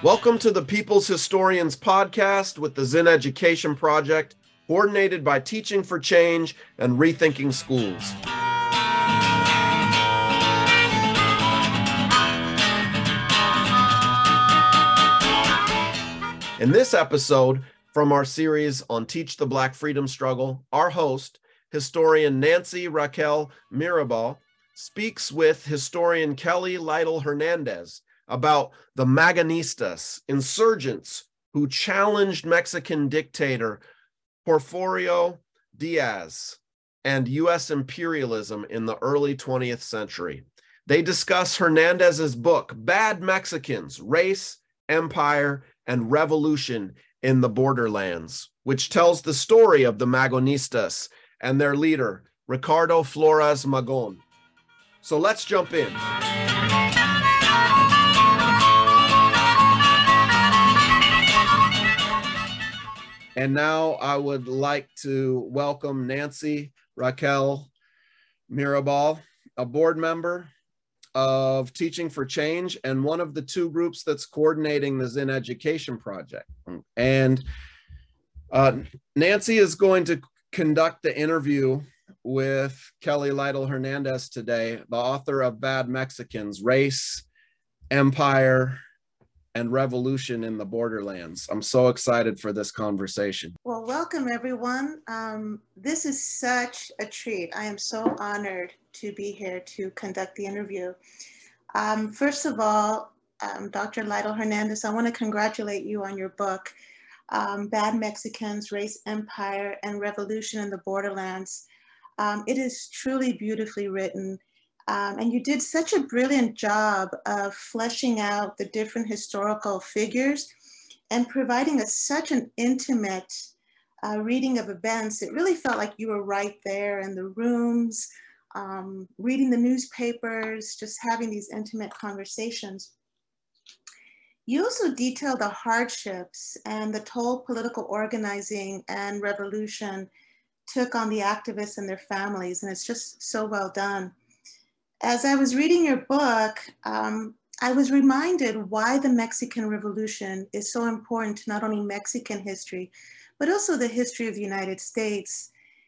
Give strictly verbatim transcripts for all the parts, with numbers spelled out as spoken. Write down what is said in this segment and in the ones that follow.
Welcome to the People's Historians podcast with the Zinn Education Project, coordinated by Teaching for Change and Rethinking Schools. In this episode from our series on Teach the Black Freedom Struggle, our host, historian Nancy Raquel Mirabal, speaks with historian Kelly Lytle Hernandez about the Magonistas, insurgents who challenged Mexican dictator Porfirio Diaz and U S imperialism in the early twentieth century. They discuss Hernandez's book, Bad Mexicans: Race, Empire, and Revolution in the Borderlands, which tells the story of the Magonistas and their leader, Ricardo Flores Magón. So let's jump in. And now I would like to welcome Nancy Raquel Mirabal, a board member of Teaching for Change and one of the two groups that's coordinating the Zinn Education Project. And uh, Nancy is going to conduct the interview with Kelly Lytle Hernandez today, the author of Bad Mexicans: Race, Empire, and Revolution in the Borderlands. I'm so excited for this conversation. Well, welcome everyone. Um, this is such a treat. I am so honored to be here to conduct the interview. Um, first of all, um, Doctor Lytle Hernandez, I want to congratulate you on your book, um, Bad Mexicans: Race, Empire, and Revolution in the Borderlands. Um, it is truly beautifully written. Um, and you did such a brilliant job of fleshing out the different historical figures and providing us such an intimate uh, reading of events. It really felt like you were right there in the rooms, um, reading the newspapers, just having these intimate conversations. You also detailed the hardships and the toll political organizing and revolution took on the activists and their families, and it's just so well done. As I was reading your book, um, I was reminded why the Mexican Revolution is so important to not only Mexican history, but also the history of the United States.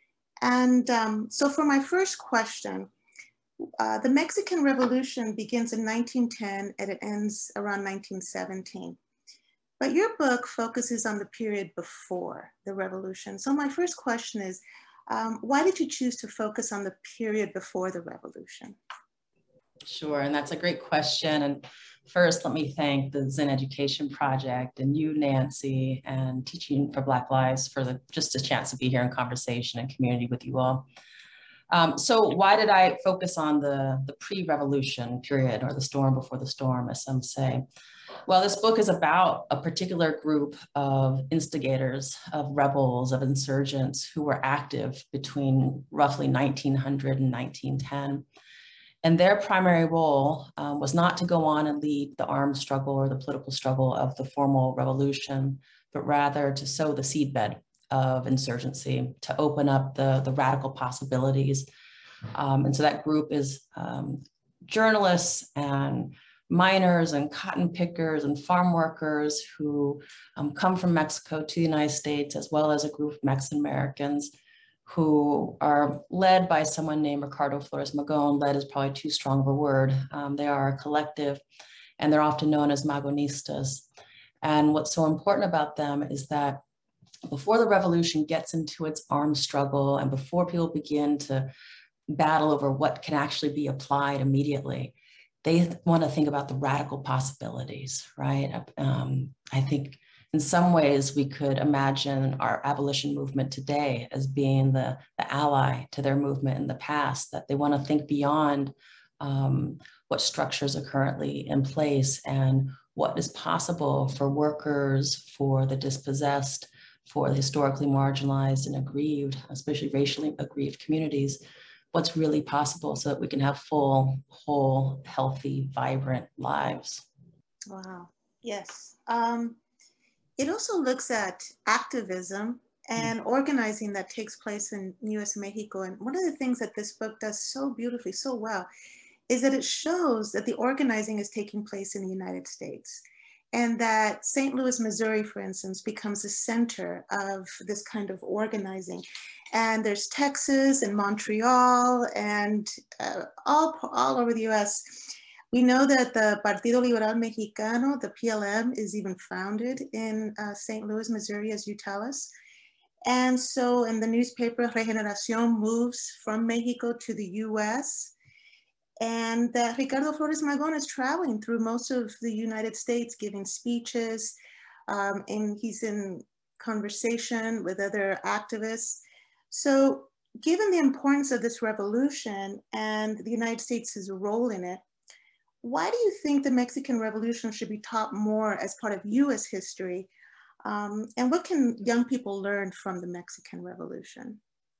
And um, so for my first question, uh, the Mexican Revolution begins in nineteen ten and it ends around nineteen seventeen. But your book focuses on the period before the revolution. So my first question is, um, why did you choose to focus on the period before the revolution? Sure, and that's a great question. And first, let me thank the Zinn Education Project and you, Nancy, and Teaching for Black Lives for the, just a chance to be here in conversation and community with you all. Um, so why did I focus on the, the pre-revolution period, or the storm before the storm, as some say? Well, this book is about a particular group of instigators, of rebels, of insurgents who were active between roughly nineteen hundred and nineteen ten. And their primary role um, was not to go on and lead the armed struggle or the political struggle of the formal revolution, but rather to sow the seedbed of insurgency, to open up the, the radical possibilities. Um, and so that group is um, journalists and miners and cotton pickers and farm workers who um, come from Mexico to the United States, as well as a group of Mexican Americans who are led by someone named Ricardo Flores Magón. Led is probably too strong of a word. Um, they are a collective, and they're often known as Magonistas. And what's so important about them is that before the revolution gets into its armed struggle and before people begin to battle over what can actually be applied immediately, they want to think about the radical possibilities, right? Um, I think in some ways, we could imagine our abolition movement today as being the, the ally to their movement in the past, that they want to think beyond um, what structures are currently in place and what is possible for workers, for the dispossessed, for the historically marginalized and aggrieved, especially racially aggrieved communities, what's really possible so that we can have full, whole, healthy, vibrant lives. Wow, yes. Um, It also looks at activism and organizing that takes place in U S Mexico. And one of the things that this book does so beautifully, so well, is that it shows that the organizing is taking place in the United States. and that Saint Louis, Missouri, for instance, becomes the center of this kind of organizing. And there's Texas and Montreal and uh, all, all over the U S. We know that the Partido Liberal Mexicano, the P L M, is even founded in uh, Saint Louis, Missouri, as you tell us. And so in the newspaper, Regeneración moves from Mexico to the U S, and that Ricardo Flores Magón is traveling through most of the United States, giving speeches, um, and he's in conversation with other activists. So given the importance of this revolution and the United States' role in it, why do you think the Mexican Revolution should be taught more as part of U S history? Um, and what can young people learn from the Mexican Revolution?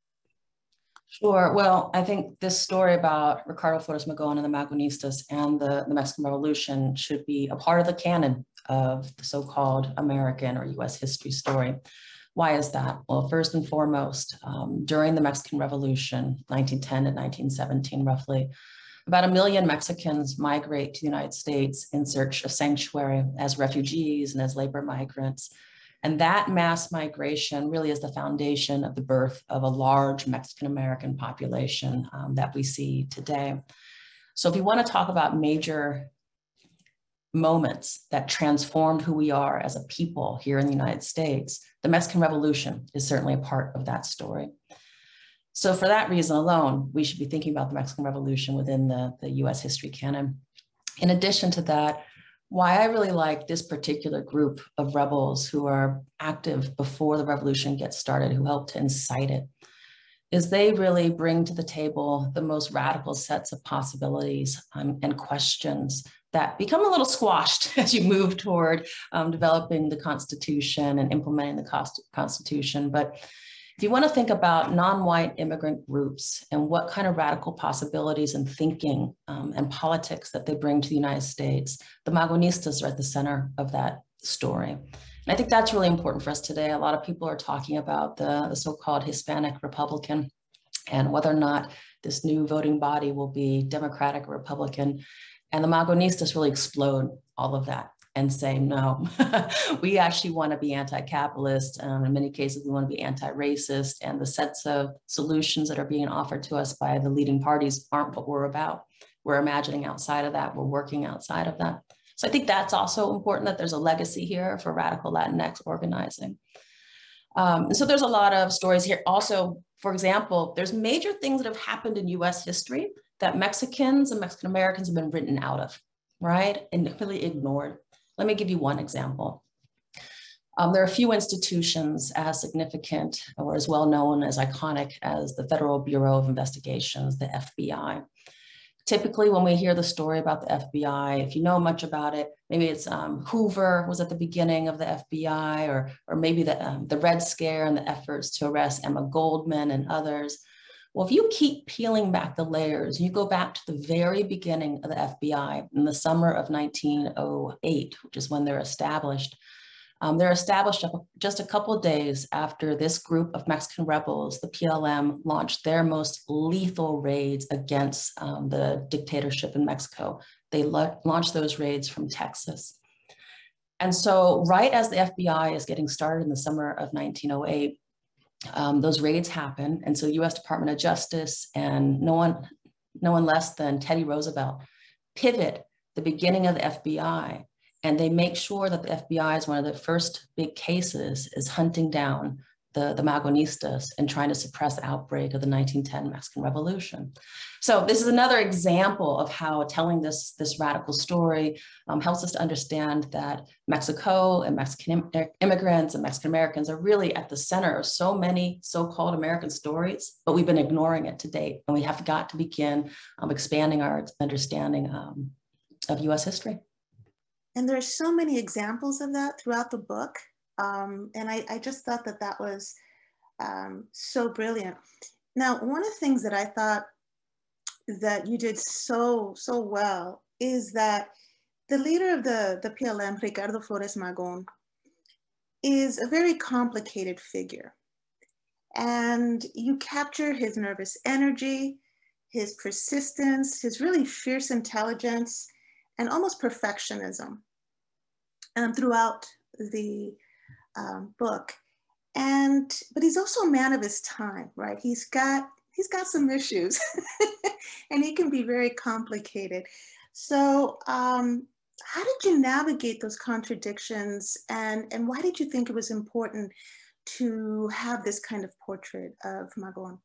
Sure. Well, I think this story about Ricardo Flores Magón and the Magonistas and the, the Mexican Revolution should be a part of the canon of the so-called American or U S history story. Why is that? Well, first and foremost, um, during the Mexican Revolution, nineteen ten to nineteen seventeen, roughly, about a million Mexicans migrate to the United States in search of sanctuary as refugees and as labor migrants. And that mass migration really is the foundation of the birth of a large Mexican-American population um, that we see today. So if you want to talk about major moments that transformed who we are as a people here in the United States, the Mexican Revolution is certainly a part of that story. So for that reason alone, we should be thinking about the Mexican Revolution within the, the U S history canon. In addition to that, why I really like this particular group of rebels who are active before the revolution gets started, who helped to incite it, is they really bring to the table the most radical sets of possibilities um, and questions that become a little squashed as you move toward um, developing the Constitution and implementing the Constitution. But if you want to think about non-white immigrant groups and what kind of radical possibilities and thinking um, and politics that they bring to the United States, the Magonistas are at the center of that story. And I think that's really important for us today. A lot of people are talking about the, the so-called Hispanic Republican and whether or not this new voting body will be Democratic or Republican. And the Magonistas really explode all of that and say, no, we actually want to be anti-capitalist. Um, in many cases, we want to be anti-racist, and the sets of solutions that are being offered to us by the leading parties aren't what we're about. We're imagining outside of that. We're working outside of that. So I think that's also important, that there's a legacy here for radical Latinx organizing. Um, and so there's a lot of stories here. Also, for example, there's major things that have happened in U S history that Mexicans and Mexican Americans have been written out of, right? And really ignored. Let me give you one example. Um, there are a few institutions as significant or as well known, as iconic as the Federal Bureau of Investigations, the F B I. Typically, when we hear the story about the F B I, if you know much about it, maybe it's um, Hoover was at the beginning of the F B I, or, or maybe the, um, the Red Scare and the efforts to arrest Emma Goldman and others. Well, if you keep peeling back the layers, you go back to the very beginning of the F B I in the summer of nineteen oh eight, which is when they're established. Um, they're established just a couple of days after this group of Mexican rebels, the P L M, launched their most lethal raids against um, the dictatorship in Mexico. They launched those raids from Texas. And so right as the F B I is getting started in the summer of nineteen oh eight, Um, those raids happen. And so U S Department of Justice and no one, no one less than Teddy Roosevelt pivot the beginning of the F B I, and they make sure that the F B I is one of the first big cases is hunting down the, the Magonistas and trying to suppress the outbreak of the nineteen ten Mexican Revolution. So this is another example of how telling this, this radical story um, helps us to understand that Mexico and Mexican im immigrants and Mexican Americans are really at the center of so many so-called American stories, but we've been ignoring it to date. And we have got to begin um, expanding our understanding um, of U S history. And there's so many examples of that throughout the book. Um, and I, I just thought that that was um, so brilliant. Now, one of the things that I thought that you did so, so well is that the leader of the, the P L M, Ricardo Flores Magón, is a very complicated figure. And you capture his nervous energy, his persistence, his really fierce intelligence, and almost perfectionism. um, throughout the um, book. And, but he's also a man of his time, right? He's got, he's got some issues and he can be very complicated. So um, how did you navigate those contradictions, and, and why did you think it was important to have this kind of portrait of Magón?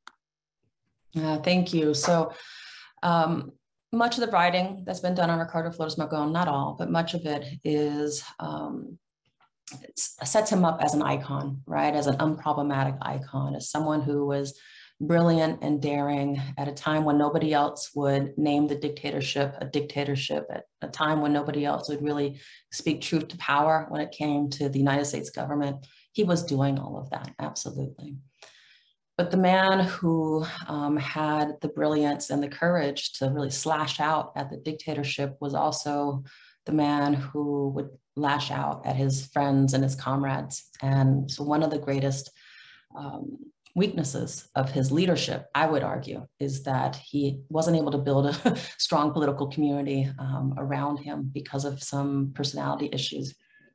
Uh, thank you. So um, much of the writing that's been done on Ricardo Flores Magón, not all, but much of it is, um, it sets him up as an icon, right? As an unproblematic icon, as someone who was brilliant and daring at a time when nobody else would name the dictatorship a dictatorship, at a time when nobody else would really speak truth to power when it came to the United States government. He was doing all of that, absolutely. But the man who um, had the brilliance and the courage to really slash out at the dictatorship was also the man who would lash out at his friends and his comrades. And so one of the greatest um, weaknesses of his leadership, I would argue, is that he wasn't able to build a strong political community um, around him because of some personality issues.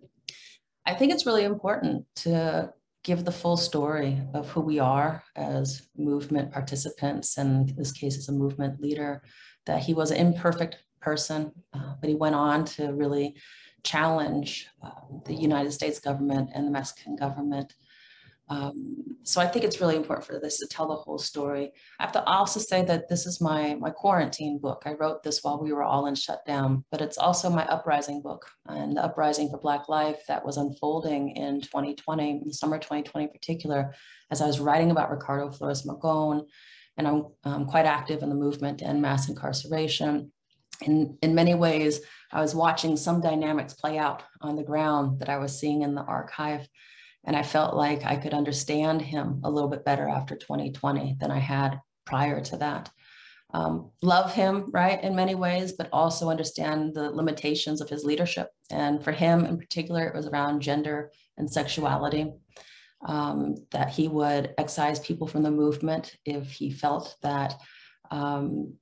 I think it's really important to give the full story of who we are as movement participants, and in this case as a movement leader, that he was an imperfect person, uh, but he went on to really challenge uh, the United States government and the Mexican government. Um, so I think it's really important for this to tell the whole story. I have to also say that this is my, my quarantine book. I wrote this while we were all in shutdown, but it's also my uprising book, and the uprising for Black life that was unfolding in twenty twenty, in the summer twenty twenty in particular, as I was writing about Ricardo Flores Magón, and I'm um, quite active in the movement to end mass incarceration. In, in many ways, I was watching some dynamics play out on the ground that I was seeing in the archive. And I felt like I could understand him a little bit better after twenty twenty than I had prior to that. Um, love him, right, in many ways, but also understand the limitations of his leadership. And for him in particular, it was around gender and sexuality, um, that he would excise people from the movement if he felt that, um,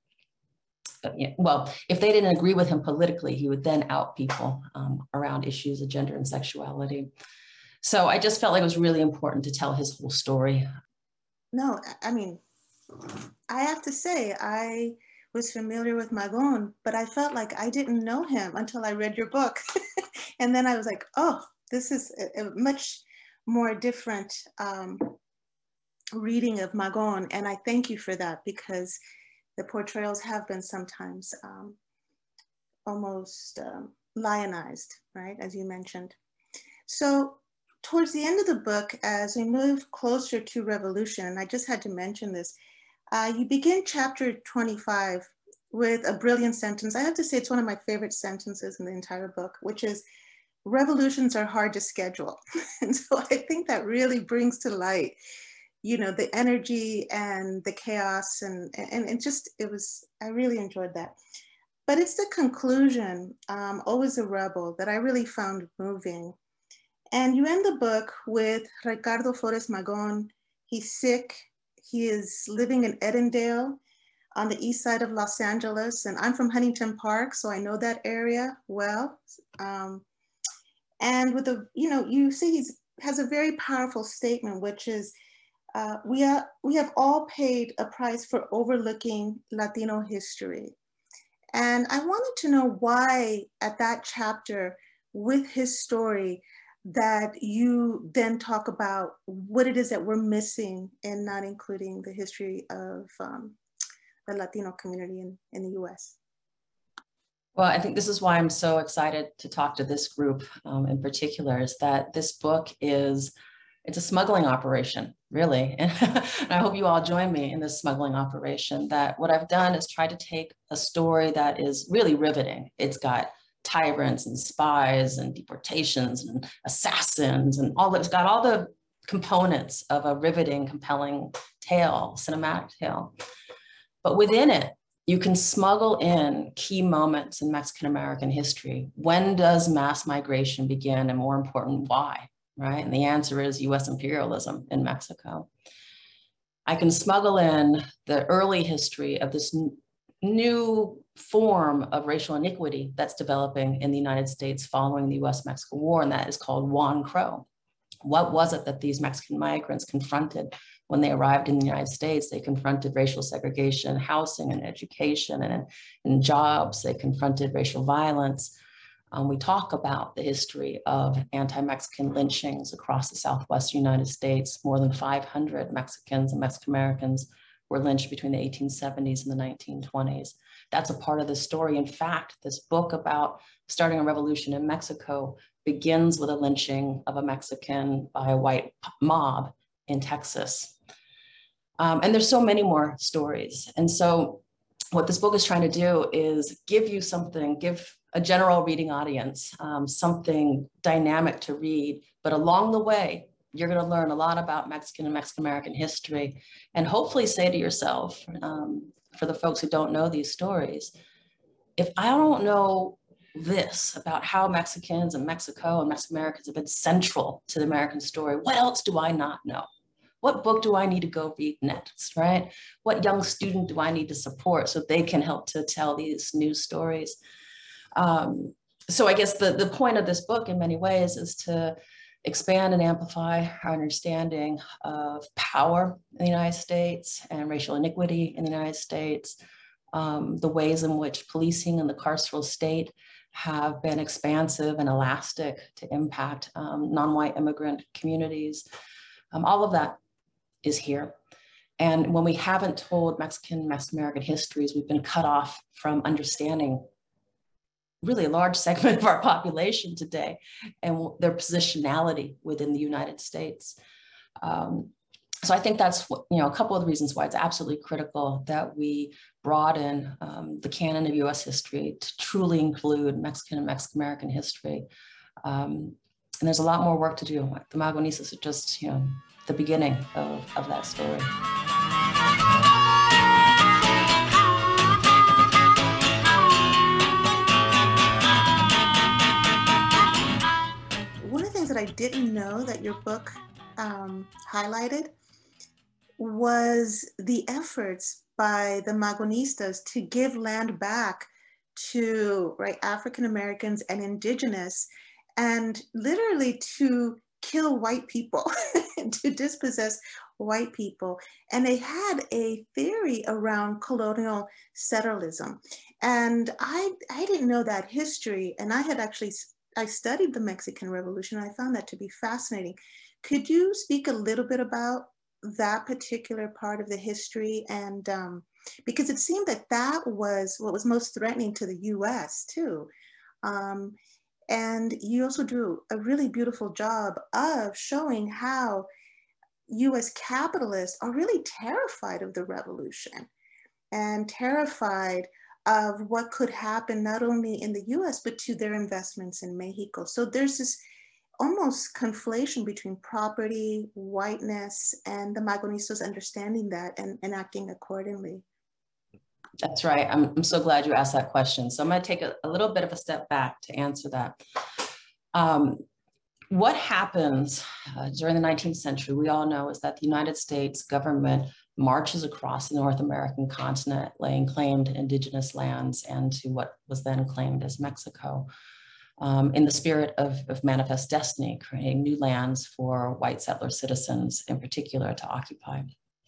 well, if they didn't agree with him politically, he would then out people um, around issues of gender and sexuality. So I just felt like it was really important to tell his whole story. No, I mean, I have to say, I was familiar with Magón, but I felt like I didn't know him until I read your book. And then I was like, oh, this is a, a much more different um, reading of Magón. And I thank you for that, because the portrayals have been sometimes um, almost um, lionized, right, as you mentioned. So towards the end of the book, as we move closer to revolution, and I just had to mention this, uh, you begin chapter twenty-five with a brilliant sentence. I have to say it's one of my favorite sentences in the entire book, which is, revolutions are hard to schedule. And so I think that really brings to light, you know, the energy and the chaos, and, and it just, it was, I really enjoyed that. But it's the conclusion, um, Always a Rebel, that I really found moving. And you end the book with Ricardo Flores Magón. He's sick. He is living in Edendale on the east side of Los Angeles. And I'm from Huntington Park, so I know that area well. Um, and with the, you know, you see he has a very powerful statement, which is, uh, we, are, we have all paid a price for overlooking Latino history. And I wanted to know why at that chapter with his story, that you then talk about what it is that we're missing in not including the history of um, the Latino community in, in the U S. Well, I think this is why I'm so excited to talk to this group um, in particular, is that this book is, it's a smuggling operation, really. And I hope you all join me in this smuggling operation. That what I've done is try to take a story that is really riveting. It's got tyrants and spies and deportations and assassins and all that. It's got all the components of a riveting, compelling tale, cinematic tale. But within it, you can smuggle in key moments in Mexican-American history. When does mass migration begin? And more important, why, right? And the answer is U S imperialism in Mexico. I can smuggle in the early history of this new form of racial iniquity that's developing in the United States following the U S Mexico War, and that is called Juan Crow. What was it that these Mexican migrants confronted when they arrived in the United States? They confronted racial segregation, housing and education, and in jobs. They confronted racial violence. Um, we talk about the history of anti-Mexican lynchings across the Southwestern United States. More than five hundred Mexicans and Mexican Americans were lynched between the eighteen seventies and the nineteen twenties. That's a part of the story. In fact, this book about starting a revolution in Mexico begins with a lynching of a Mexican by a white mob in Texas. Um, and there's so many more stories. And so what this book is trying to do is give you something, give a general reading audience um, something dynamic to read, but along the way, you're going to learn a lot about Mexican and Mexican-American history, and hopefully say to yourself, um, for the folks who don't know these stories, if I don't know this about how Mexicans and Mexico and Mexican-Americans have been central to the American story, what else do I not know? What book do I need to go read next, right? What young student do I need to support so they can help to tell these new stories? Um, so I guess the, the point of this book in many ways is to expand and amplify our understanding of power in the United States and racial iniquity in the United States, um, the ways in which policing and the carceral state have been expansive and elastic to impact um, non-white immigrant communities. Um, all of that is here. And when we haven't told Mexican, Mexican-American histories, we've been cut off from understanding really a large segment of our population today and their positionality within the United States. Um, so I think that's what, you know, a couple of the reasons why it's absolutely critical that we broaden um, the canon of U S history to truly include Mexican and Mexican-American history. Um, and there's a lot more work to do. The Magonistas are just, you know, the beginning of, of that story. One of the things that I didn't know that your book um, highlighted was the efforts by the Magonistas to give land back to right African Americans and indigenous, and literally to kill white people, to dispossess white people. And they had a theory around colonial settlerism. And I, I didn't know that history, and I had actually I studied the Mexican Revolution. I found that to be fascinating. Could you speak a little bit about that particular part of the history? And um, because it seemed that that was what was most threatening to the U S too. Um, and you also do a really beautiful job of showing how U S capitalists are really terrified of the revolution and terrified of what could happen not only in the U S, but to their investments in Mexico. So there's this almost conflation between property, whiteness, and the Magonistas understanding that and, and acting accordingly. That's right. I'm, I'm so glad you asked that question. So I'm going to take a, a little bit of a step back to answer that. Um, what happens uh, during the nineteenth century, we all know, is that the United States government marches across the North American continent, laying claim to indigenous lands and to what was then claimed as Mexico, um, in the spirit of, of manifest destiny, creating new lands for white settler citizens in particular to occupy.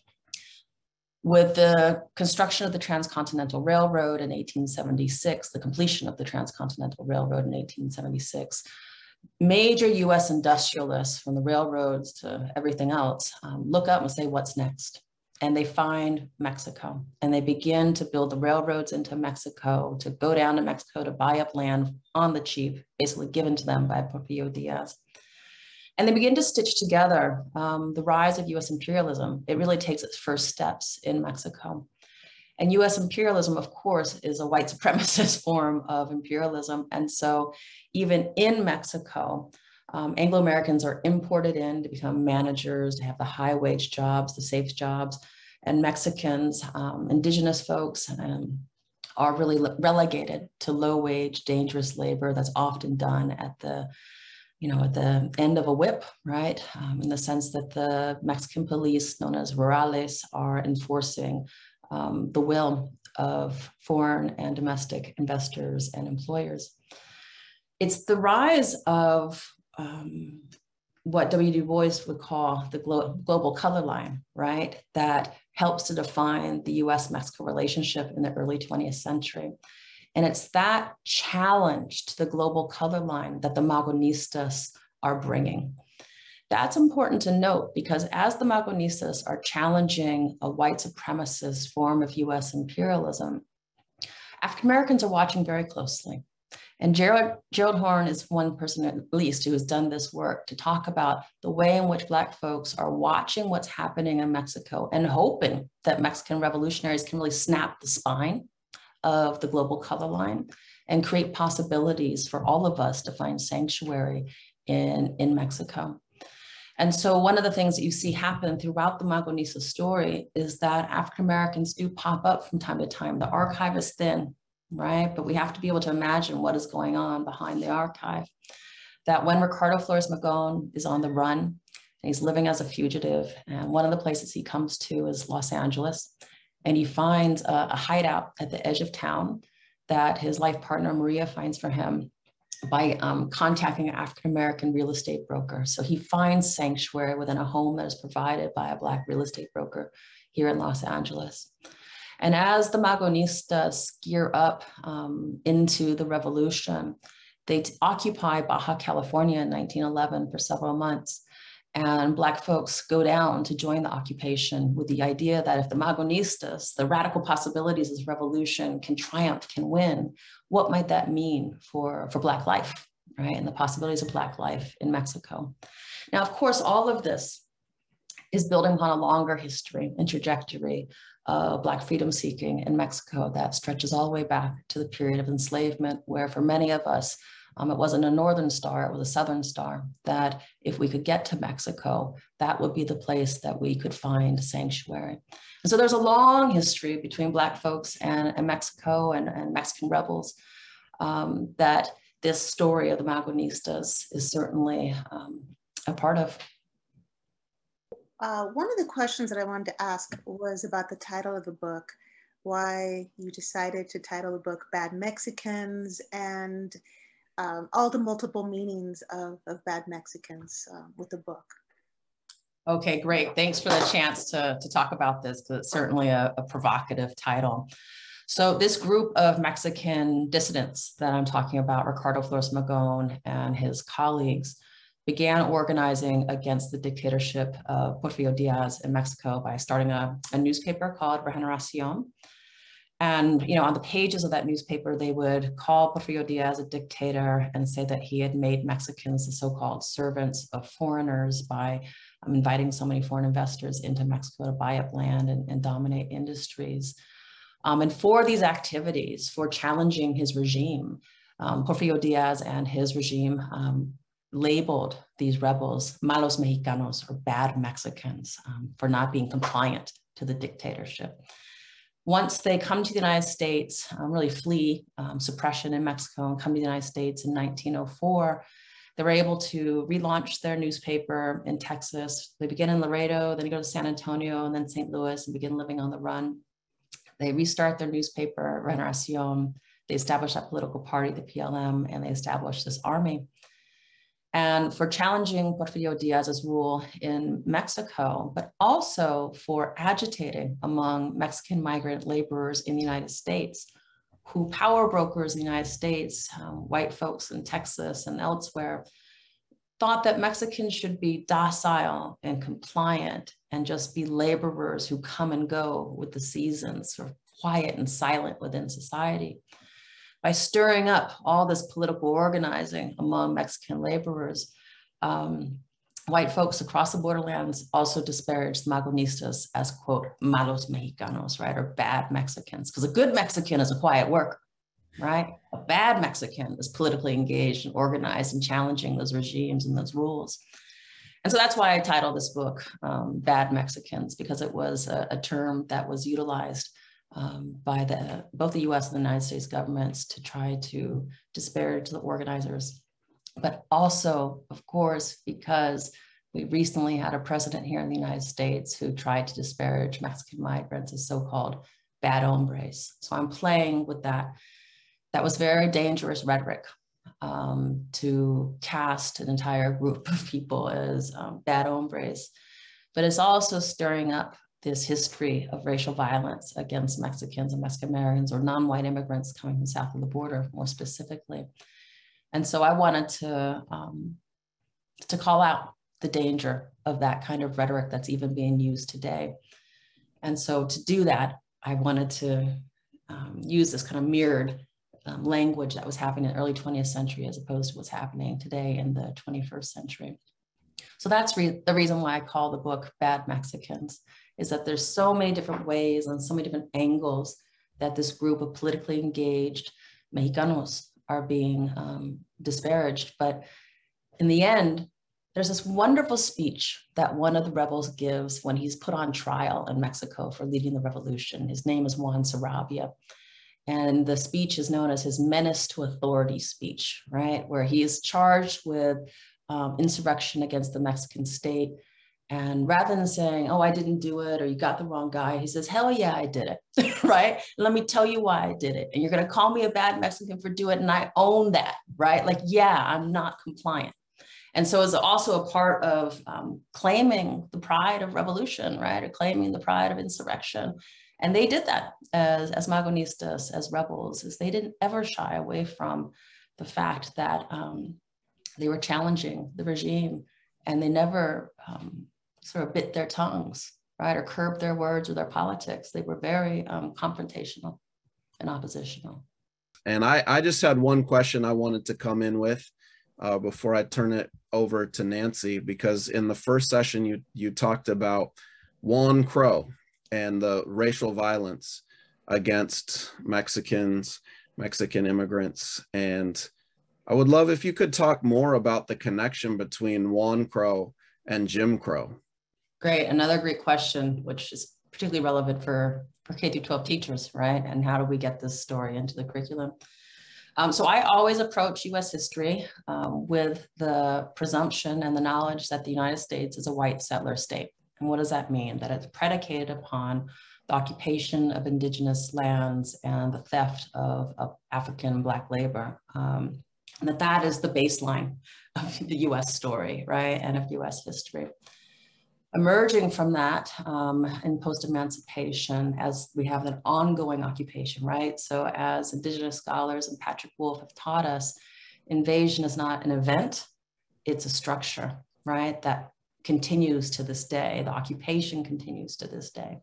With the construction of the Transcontinental Railroad in eighteen seventy-six, the completion of the Transcontinental Railroad in eighteen seventy-six, major U S industrialists, from the railroads to everything else, um, look up and say, what's next? And they find Mexico, and they begin to build the railroads into Mexico, to go down to Mexico to buy up land on the cheap, basically given to them by Porfirio Diaz. And they begin to stitch together um, the rise of U S imperialism. It really takes its first steps in Mexico. And U S imperialism, of course, is a white supremacist form of imperialism. And so even in Mexico, um, Anglo-Americans are imported in to become managers, to have the high wage jobs, the safe jobs, and Mexicans, um, indigenous folks, um, are really relegated to low wage, dangerous labor that's often done at the you know, at the end of a whip, right? Um, in the sense that the Mexican police, known as rurales, are enforcing um, the will of foreign and domestic investors and employers. It's the rise of um, what W. Du Bois would call the glo global color line, right? That helps to define the U S Mexico relationship in the early twentieth century. And it's that challenge to the global color line that the Magonistas are bringing. That's important to note because as the Magonistas are challenging a white supremacist form of U S imperialism, African Americans are watching very closely. And Gerald, Gerald Horne is one person at least who has done this work to talk about the way in which Black folks are watching what's happening in Mexico and hoping that Mexican revolutionaries can really snap the spine of the global color line and create possibilities for all of us to find sanctuary in, in Mexico. And so one of the things that you see happen throughout the Magonista story is that African Americans do pop up from time to time. The archive is thin, right? But we have to be able to imagine what is going on behind the archive. That when Ricardo Flores Magón is on the run, and he's living as a fugitive, and one of the places he comes to is Los Angeles, and he finds a, a hideout at the edge of town that his life partner Maria finds for him by um, contacting an African-American real estate broker. So he finds sanctuary within a home that is provided by a Black real estate broker here in Los Angeles. And as the Magonistas gear up um, into the revolution, they occupy Baja California in nineteen eleven for several months. And Black folks go down to join the occupation with the idea that if the Magonistas, the radical possibilities of this revolution can triumph, can win, what might that mean for, for Black life, right? And the possibilities of Black life in Mexico. Now, of course, all of this is building upon a longer history and trajectory of Black freedom seeking in Mexico that stretches all the way back to the period of enslavement, where for many of us, Um, it wasn't a northern star, it was a southern star, that if we could get to Mexico, that would be the place that we could find sanctuary. And so there's a long history between Black folks and, and Mexico and, and Mexican rebels um, that this story of the Magonistas is certainly um, a part of. Uh, one of the questions that I wanted to ask was about the title of the book, why you decided to title the book Bad Mexicans, and Um, all the multiple meanings of, of bad Mexicans uh, with the book. Okay, great. Thanks for the chance to, to talk about this, because it's certainly a, a provocative title. So this group of Mexican dissidents that I'm talking about, Ricardo Flores Magón and his colleagues, began organizing against the dictatorship of Porfirio Diaz in Mexico by starting a, a newspaper called Regeneración. And, you know, on the pages of that newspaper, they would call Porfirio Diaz a dictator and say that he had made Mexicans the so-called servants of foreigners by um, inviting so many foreign investors into Mexico to buy up land and, and dominate industries. Um, and for these activities, for challenging his regime, um, Porfirio Diaz and his regime um, labeled these rebels malos mexicanos, or bad Mexicans, um, for not being compliant to the dictatorship. Once they come to the United States, um, really flee um, suppression in Mexico and come to the United States in nineteen oh four, they were able to relaunch their newspaper in Texas. They begin in Laredo, then they go to San Antonio and then Saint Louis and begin living on the run. They restart their newspaper, Regeneración. They establish that political party, the P L M, and they establish this army. And for challenging Porfirio Diaz's rule in Mexico, but also for agitating among Mexican migrant laborers in the United States, who power brokers in the United States, um, white folks in Texas and elsewhere, thought that Mexicans should be docile and compliant and just be laborers who come and go with the seasons, sort of quiet and silent within society. By stirring up all this political organizing among Mexican laborers, um, white folks across the borderlands also disparaged Magonistas as, quote, malos mexicanos, right, or bad Mexicans, because a good Mexican is a quiet worker, right? A bad Mexican is politically engaged and organized and challenging those regimes and those rules. And so that's why I titled this book um, Bad Mexicans, because it was a, a term that was utilized Um, by the, both the U S and the United States governments to try to disparage the organizers. But also, of course, because we recently had a president here in the United States who tried to disparage Mexican migrants as so-called bad hombres. So I'm playing with that. That was very dangerous rhetoric, um, to cast an entire group of people as um, bad hombres. But it's also stirring up this history of racial violence against Mexicans and Mexican Americans, or non-white immigrants coming from south of the border, more specifically. And so I wanted to, um, to call out the danger of that kind of rhetoric that's even being used today. And so to do that, I wanted to um, use this kind of mirrored um, language that was happening in the early twentieth century as opposed to what's happening today in the twenty-first century. So that's re the reason why I call the book Bad Mexicans, is that there's so many different ways and so many different angles that this group of politically engaged Mexicanos are being um, disparaged. But in the end, there's this wonderful speech that one of the rebels gives when he's put on trial in Mexico for leading the revolution. His name is Juan Sarabia. And the speech is known as his menace to authority speech, right? Where he is charged with um, insurrection against the Mexican state. And rather than saying, oh, I didn't do it, or you got the wrong guy, he says, hell yeah, I did it, right? And let me tell you why I did it. And you're gonna call me a bad Mexican for doing it, and I own that, right? Like, yeah, I'm not compliant. And so it's also a part of um, claiming the pride of revolution, right? Or claiming the pride of insurrection. And they did that as, as Magonistas, as rebels, is they didn't ever shy away from the fact that um, they were challenging the regime, and they never um, sort of bit their tongues, right? Or curbed their words or their politics. They were very um, confrontational and oppositional. And I, I just had one question I wanted to come in with uh, before I turn it over to Nancy, because in the first session, you, you talked about Juan Crow and the racial violence against Mexicans, Mexican immigrants. And I would love if you could talk more about the connection between Juan Crow and Jim Crow. Great, another great question, which is particularly relevant for, for K through twelve teachers, right? And how do we get this story into the curriculum? Um, so I always approach U S history um, with the presumption and the knowledge that the United States is a white settler state. And what does that mean? That it's predicated upon the occupation of indigenous lands and the theft of, of African and Black labor. Um, and that that is the baseline of the U S story, right? And of U S history. Emerging from that um, in post-emancipation, as we have an ongoing occupation, right? So as indigenous scholars and Patrick Wolf have taught us, invasion is not an event, it's a structure, right? That continues to this day. The occupation continues to this day.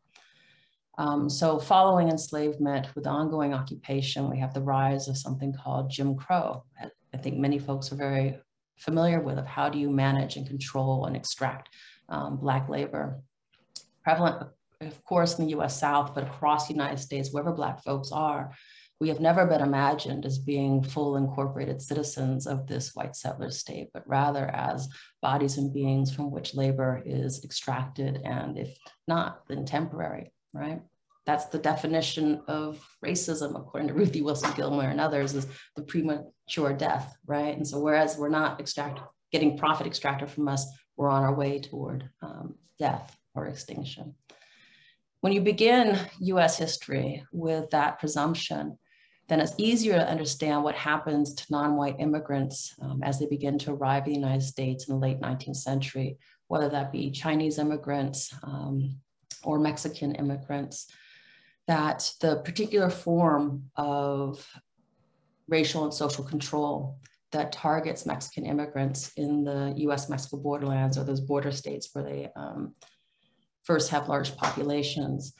Um, so following enslavement with ongoing occupation, we have the rise of something called Jim Crow. I think many folks are very familiar with, of how do you manage and control and extract um, Black labor. Prevalent, of course, in the U S South, but across the United States, wherever Black folks are, we have never been imagined as being full incorporated citizens of this white settler state, but rather as bodies and beings from which labor is extracted, and if not, then temporary, right? That's the definition of racism, according to Ruthie Wilson Gilmore and others, is the premature death, right? And so whereas we're not extract, getting profit extracted from us, we're on our way toward um, death or extinction. When you begin U S history with that presumption, then it's easier to understand what happens to non-white immigrants um, as they begin to arrive in the United States in the late nineteenth century, whether that be Chinese immigrants um, or Mexican immigrants, that the particular form of racial and social control that targets Mexican immigrants in the U S Mexico borderlands, or those border states where they um, first have large populations,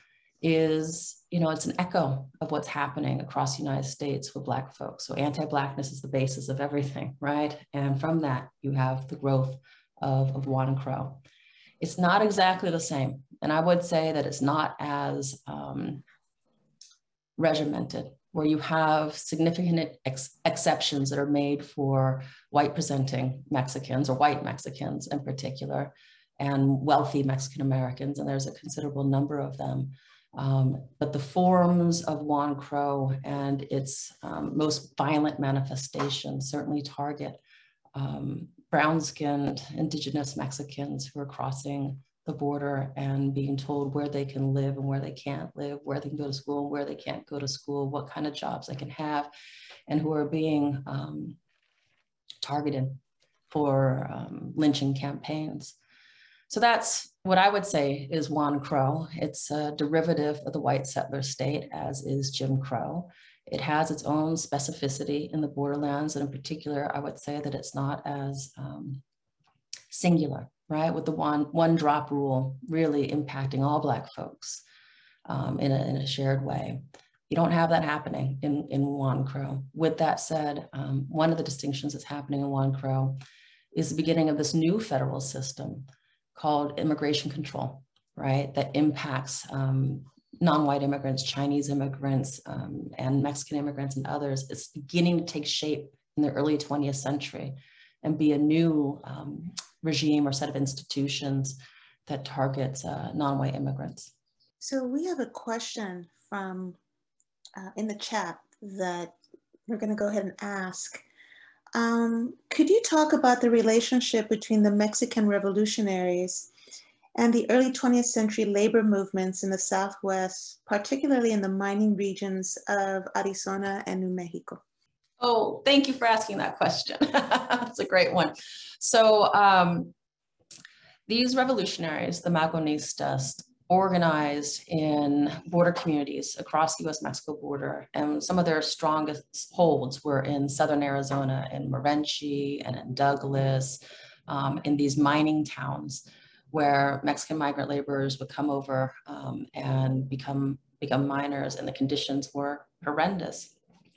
is, you know, it's an echo of what's happening across the United States with Black folks. So anti-Blackness is the basis of everything, right? And from that, you have the growth of, of Juan Crow. It's not exactly the same. And I would say that it's not as um, regimented, where you have significant ex exceptions that are made for white presenting Mexicans, or white Mexicans in particular, and wealthy Mexican Americans, and there's a considerable number of them. Um, but the forms of Juan Crow and its um, most violent manifestations certainly target um, brown-skinned indigenous Mexicans who are crossing the border and being told where they can live and where they can't live, where they can go to school and where they can't go to school, what kind of jobs they can have, and who are being um, targeted for um, lynching campaigns. So that's what I would say is Juan Crow. It's a derivative of the white settler state, as is Jim Crow. It has its own specificity in the borderlands, and in particular, I would say that it's not as um, singular, right? With the one, one drop rule really impacting all Black folks um, in, a, in a shared way. You don't have that happening in, in Juan Crow. With that said, um, one of the distinctions that's happening in Juan Crow is the beginning of this new federal system called immigration control, right? That impacts um, non-white immigrants, Chinese immigrants, um, and Mexican immigrants and others. It's beginning to take shape in the early twentieth century and be a new um, regime or set of institutions that targets uh, non-white immigrants. So we have a question from uh, in the chat that we're going to go ahead and ask. Um, could you talk about the relationship between the Mexican revolutionaries and the early twentieth century labor movements in the Southwest, particularly in the mining regions of Arizona and New Mexico? Oh, thank you for asking that question. That's a great one. So um, these revolutionaries, the Magonistas, organized in border communities across the U S Mexico border. And some of their strongest holds were in Southern Arizona, in Morenci and in Douglas, um, in these mining towns where Mexican migrant laborers would come over um, and become, become miners, and the conditions were horrendous.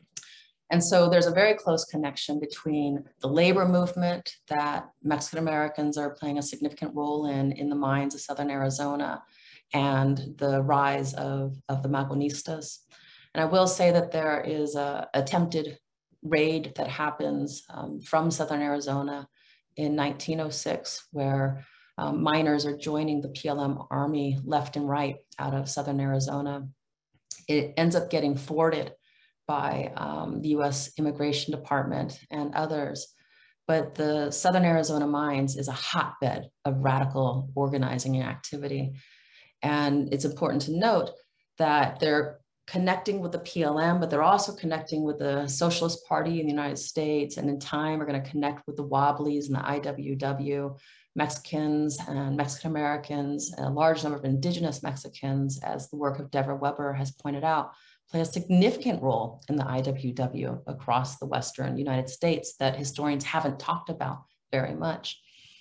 And so there's a very close connection between the labor movement that Mexican Americans are playing a significant role in, in the mines of Southern Arizona, and the rise of, of the Magonistas. And I will say that there is a attempted raid that happens um, from Southern Arizona in nineteen oh six, where um, miners are joining the P L M army left and right out of Southern Arizona. It ends up getting thwarted by um, the U S Immigration Department and others. But the Southern Arizona mines is a hotbed of radical organizing and activity. And it's important to note that they're connecting with the P L M, but they're also connecting with the Socialist Party in the United States. And in time, we're going to connect with the Wobblies and the I W W. Mexicans and Mexican Americans, and a large number of indigenous Mexicans, as the work of Deborah Weber has pointed out, play a significant role in the I W W across the Western United States that historians haven't talked about very much.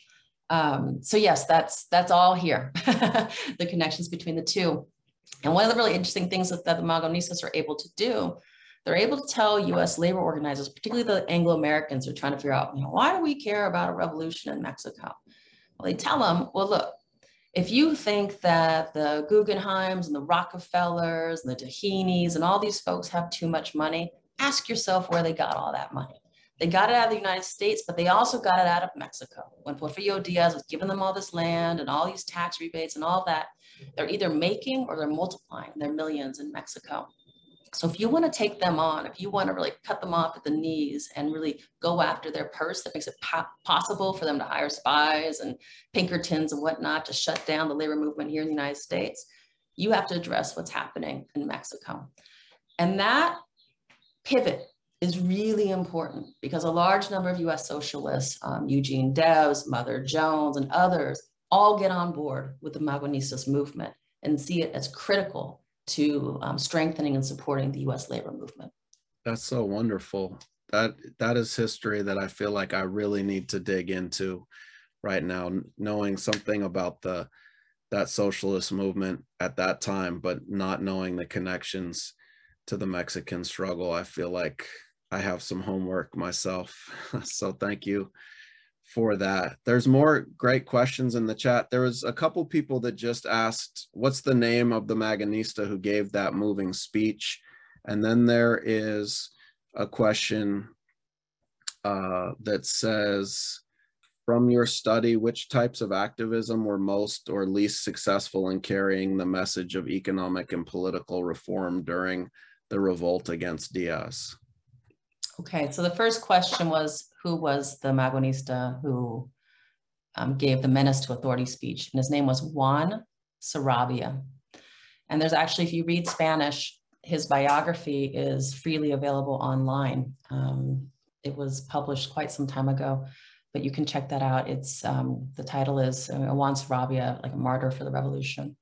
Um, so yes, that's, that's all here, the connections between the two. And one of the really interesting things that, that the Magonistas are able to do, they're able to tell U S labor organizers, particularly the Anglo-Americans who are trying to figure out, you know, why do we care about a revolution in Mexico? Well, they tell them, well, look, if you think that the Guggenheims and the Rockefellers and the Tahinis and all these folks have too much money, ask yourself where they got all that money. They got it out of the United States, but they also got it out of Mexico. When Porfirio Diaz was giving them all this land and all these tax rebates and all that, they're either making or they're multiplying their millions in Mexico. So if you want to take them on, if you want to really cut them off at the knees and really go after their purse, that makes it po possible for them to hire spies and Pinkertons and whatnot to shut down the labor movement here in the United States, you have to address what's happening in Mexico. And that pivot is really important because a large number of U S socialists, um, Eugene Debs, Mother Jones, and others, all get on board with the Magonistas movement and see it as critical to um, strengthening and supporting the U S labor movement. That's so wonderful. That that is history that I feel like I really need to dig into right now, knowing something about the that socialist movement at that time, but not knowing the connections to the Mexican struggle. I feel like I have some homework myself. So thank you for that. There's more great questions in the chat. There was a couple people that just asked, what's the name of the Magonista who gave that moving speech? And then there is a question uh, that says, from your study, which types of activism were most or least successful in carrying the message of economic and political reform during the revolt against Diaz? Okay, so the first question was, who was the Magonista who um, gave the Menace to Authority speech, and his name was Juan Sarabia. And there's actually, if you read Spanish, his biography is freely available online. Um, it was published quite some time ago, but you can check that out. It's, um, the title is uh, Juan Sarabia, like a martyr for the revolution.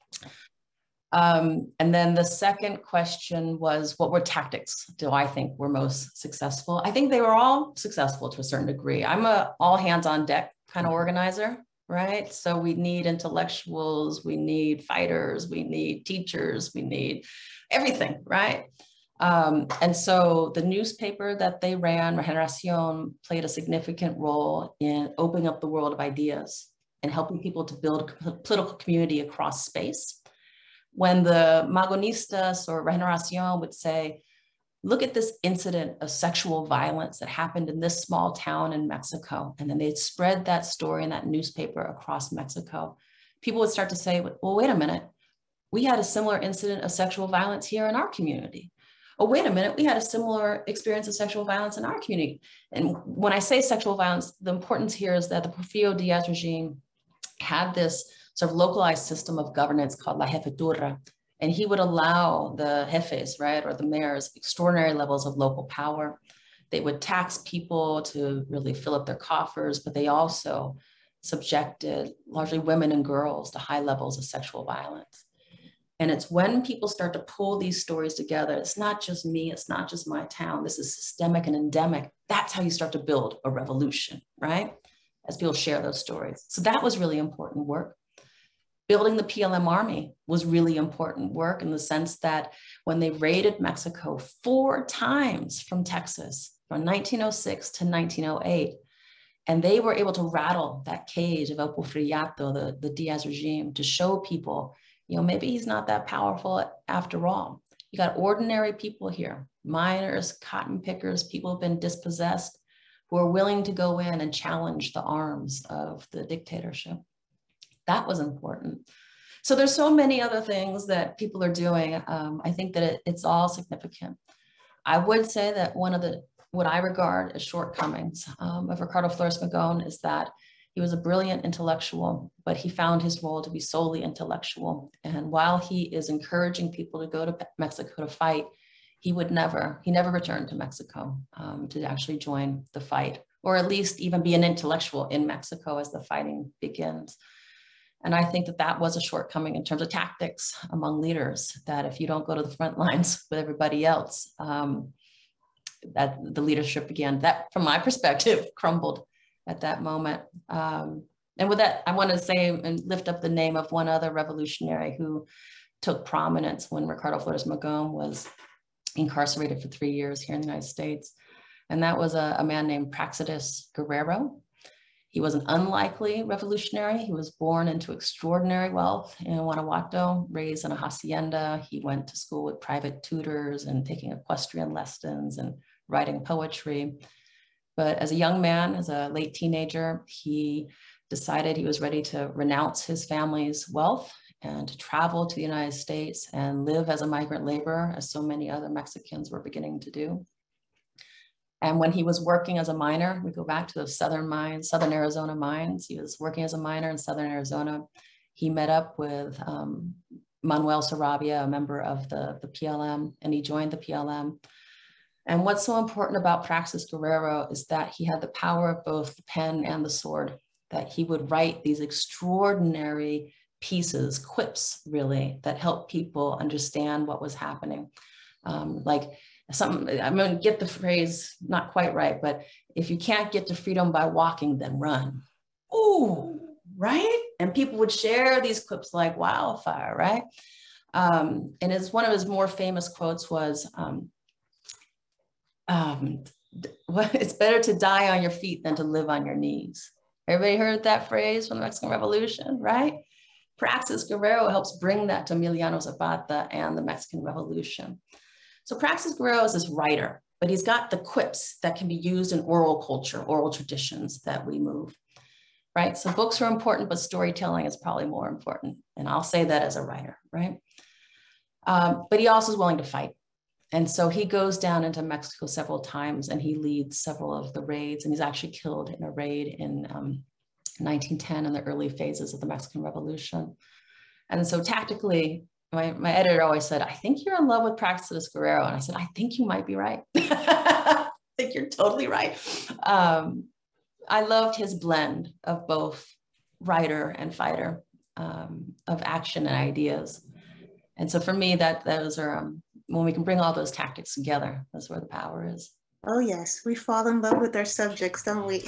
Um, and then the second question was, what were tactics do I think were most successful? I think they were all successful to a certain degree. I'm a all hands on deck kind of organizer, right? So we need intellectuals, we need fighters, we need teachers, we need everything, right? Um, and so the newspaper that they ran, Regeneración, played a significant role in opening up the world of ideas and helping people to build a political community across space. When the Magonistas or Regeneración would say, look at this incident of sexual violence that happened in this small town in Mexico, and then they'd spread that story in that newspaper across Mexico, people would start to say, well, wait a minute, we had a similar incident of sexual violence here in our community. Oh, wait a minute, we had a similar experience of sexual violence in our community. And when I say sexual violence, the importance here is that the Porfirio Diaz regime had this sort of localized system of governance called La Jefatura. And he would allow the jefes, right, or the mayors, extraordinary levels of local power. They would tax people to really fill up their coffers, but they also subjected largely women and girls to high levels of sexual violence. And it's when people start to pull these stories together, it's not just me, it's not just my town, this is systemic and endemic. That's how you start to build a revolution, right? As people share those stories. So that was really important work. Building the P L M army was really important work in the sense that when they raided Mexico four times from Texas, from nineteen oh six to nineteen oh eight, and they were able to rattle that cage of El Porfiriato, the, the Diaz regime, to show people, you know, maybe he's not that powerful after all. You got ordinary people here, miners, cotton pickers, people who've been dispossessed, who are willing to go in and challenge the arms of the dictatorship. That was important. So there's so many other things that people are doing. Um, I think that it, it's all significant. I would say that one of the, what I regard as shortcomings um, of Ricardo Flores Magón is that he was a brilliant intellectual, but he found his role to be solely intellectual. And while he is encouraging people to go to Mexico to fight, he would never, he never returned to Mexico um, to actually join the fight, or at least even be an intellectual in Mexico as the fighting begins. And I think that that was a shortcoming in terms of tactics among leaders, that if you don't go to the front lines with everybody else, um, that the leadership began, that from my perspective, crumbled at that moment. Um, and with that, I want to say and lift up the name of one other revolutionary who took prominence when Ricardo Flores Magón was incarcerated for three years here in the United States. And that was a, a man named Praxedis Guerrero. He was an unlikely revolutionary. He was born into extraordinary wealth in Guanajuato, raised in a hacienda. He went to school with private tutors and taking equestrian lessons and writing poetry. But as a young man, as a late teenager, he decided he was ready to renounce his family's wealth and to travel to the United States and live as a migrant laborer, as so many other Mexicans were beginning to do. And when he was working as a miner, we go back to the southern mines, Southern Arizona mines. He was working as a miner in Southern Arizona. He met up with um, Manuel Sarabia, a member of the, the P L M, and he joined the P L M. And what's so important about Praxedis Guerrero is that he had the power of both the pen and the sword, that he would write these extraordinary pieces, quips really, that helped people understand what was happening. Um, like, Some, I'm going to get the phrase not quite right, but if you can't get to freedom by walking, then run. Ooh, right? And people would share these clips like wildfire, right? Um, and as one of his more famous quotes was, um, um, it's better to die on your feet than to live on your knees. Everybody heard that phrase from the Mexican Revolution, right? Praxedis Guerrero helps bring that to Emiliano Zapata and the Mexican Revolution. So Praxedis Guerrero is this writer, but he's got the quips that can be used in oral culture, oral traditions that we move, right? So books are important, but storytelling is probably more important. And I'll say that as a writer, right? Um, but he also is willing to fight. And so he goes down into Mexico several times and he leads several of the raids, and he's actually killed in a raid in um, nineteen ten, in the early phases of the Mexican Revolution. And so tactically, my, my editor always said, I think you're in love with Praxedis Guerrero. And I said, I think you might be right. I think you're totally right. Um, I loved his blend of both writer and fighter, um, of action and ideas. And so for me, that those are, um, when we can bring all those tactics together, that's where the power is. Oh yes, we fall in love with our subjects, don't we?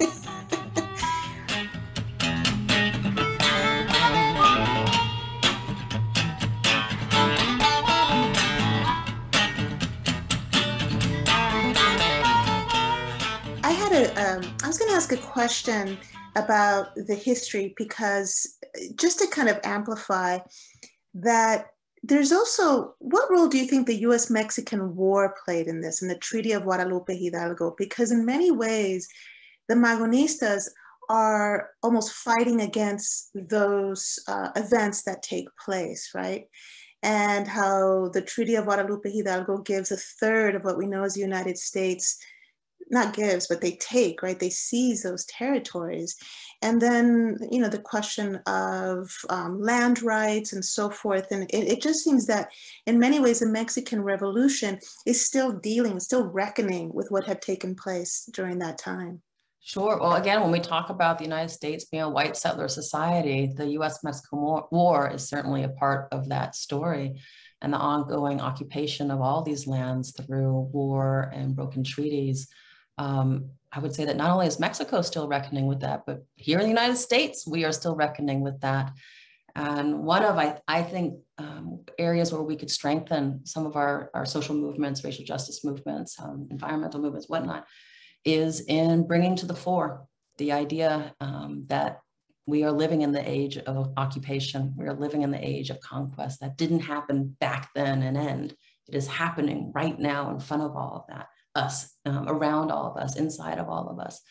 I had a, um, I was going to ask a question about the history, because just to kind of amplify that, there's also, what role do you think the U S Mexican War played in this, in the Treaty of Guadalupe Hidalgo? Because in many ways, the Magonistas are almost fighting against those uh, events that take place, right? And how the Treaty of Guadalupe Hidalgo gives a third of what we know as the United States, not gives, but they take, right? They seize those territories. And then, you know, the question of um, land rights and so forth. And it, it just seems that in many ways, the Mexican Revolution is still dealing, still reckoning with what had taken place during that time. Sure. Well, again, when we talk about the United States being a white settler society, the U S Mexican War is certainly a part of that story, and the ongoing occupation of all these lands through war and broken treaties. Um, I would say that not only is Mexico still reckoning with that, but here in the United States, we are still reckoning with that. And one of, I, I think, um, areas where we could strengthen some of our, our social movements, racial justice movements, um, environmental movements, whatnot, is in bringing to the fore the idea um, that we are living in the age of occupation. We are living in the age of conquest. That didn't happen back then and end. It is happening right now in front of all of that. Us, um, around all of us, inside of all of us.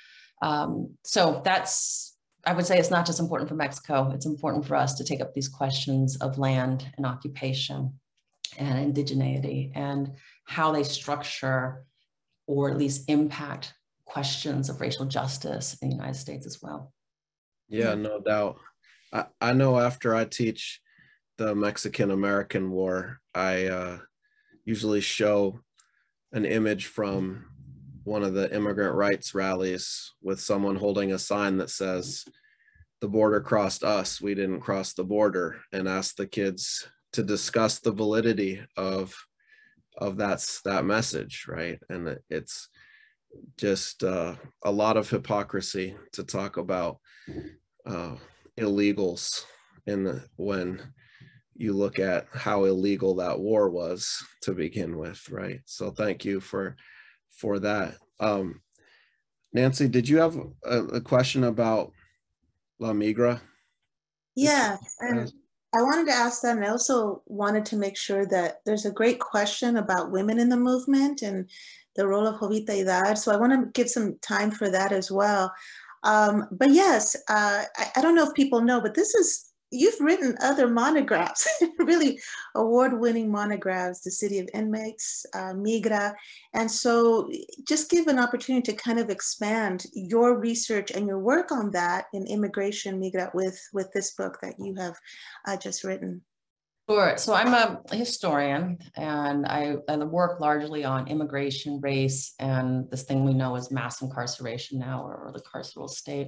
Um, so that's, I would say it's not just important for Mexico, it's important for us to take up these questions of land and occupation and indigeneity and how they structure or at least impact questions of racial justice in the United States as well. Yeah, no doubt. I, I know after I teach the Mexican-American War, I uh, usually show an image from one of the immigrant rights rallies with someone holding a sign that says, the border crossed us, we didn't cross the border, and ask the kids to discuss the validity of, of that's, that message, right? And it's just uh, a lot of hypocrisy to talk about uh, illegals in the, when you look at how illegal that war was to begin with, right? So thank you for for that. Um, Nancy, did you have a, a question about La Migra? Yeah, and I wanted to ask that, and I also wanted to make sure that there's a great question about women in the movement and the role of Jovita Hidar. So I want to give some time for that as well. Um, but yes, uh, I, I don't know if people know, but this is, you've written other monographs, really award-winning monographs, The City of Inmates, uh, Migra. And so just give an opportunity to kind of expand your research and your work on that in immigration, Migra, with, with this book that you have uh, just written. Sure. So I'm a historian, and I, I work largely on immigration, race, and this thing we know as mass incarceration now, or, or the carceral state.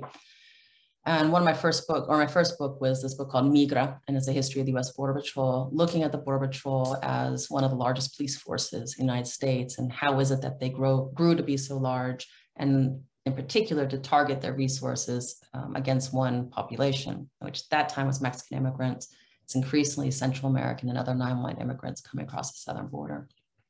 And one of my first book, or my first book was this book called Migra, and it's a history of the U S Border Patrol, looking at the Border Patrol as one of the largest police forces in the United States, and how is it that they grow, grew to be so large, and in particular to target their resources um, against one population, which at that time was Mexican immigrants. It's increasingly Central American and other non-white immigrants coming across the southern border.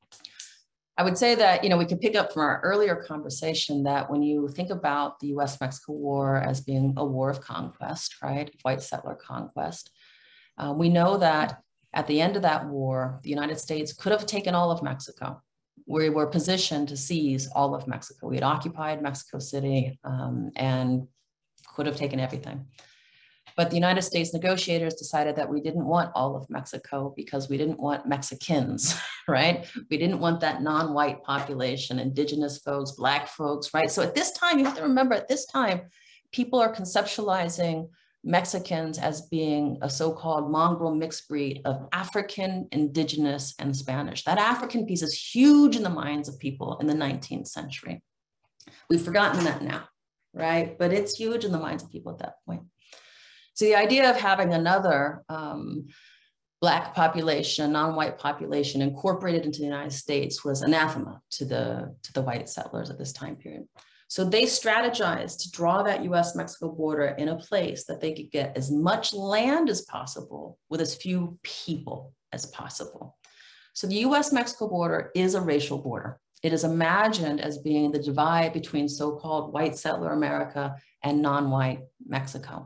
I would say that, you know, we could pick up from our earlier conversation that when you think about the U S Mexico War as being a war of conquest, right, white settler conquest, uh, we know that at the end of that war, the United States could have taken all of Mexico. We were positioned to seize all of Mexico. We had occupied Mexico City um, and could have taken everything. But the United States negotiators decided that we didn't want all of Mexico because we didn't want Mexicans, right? We didn't want that non-white population, indigenous folks, Black folks, right? So at this time, you have to remember at this time, people are conceptualizing Mexicans as being a so-called mongrel mixed breed of African, indigenous, and Spanish. That African piece is huge in the minds of people in the nineteenth century. We've forgotten that now, right? But it's huge in the minds of people at that point. So the idea of having another um, Black population, non-white population incorporated into the United States was anathema to the, to the white settlers at this time period. So they strategized to draw that U S Mexico border in a place that they could get as much land as possible with as few people as possible. So the U S Mexico border is a racial border. It is imagined as being the divide between so-called white settler America and non-white Mexico.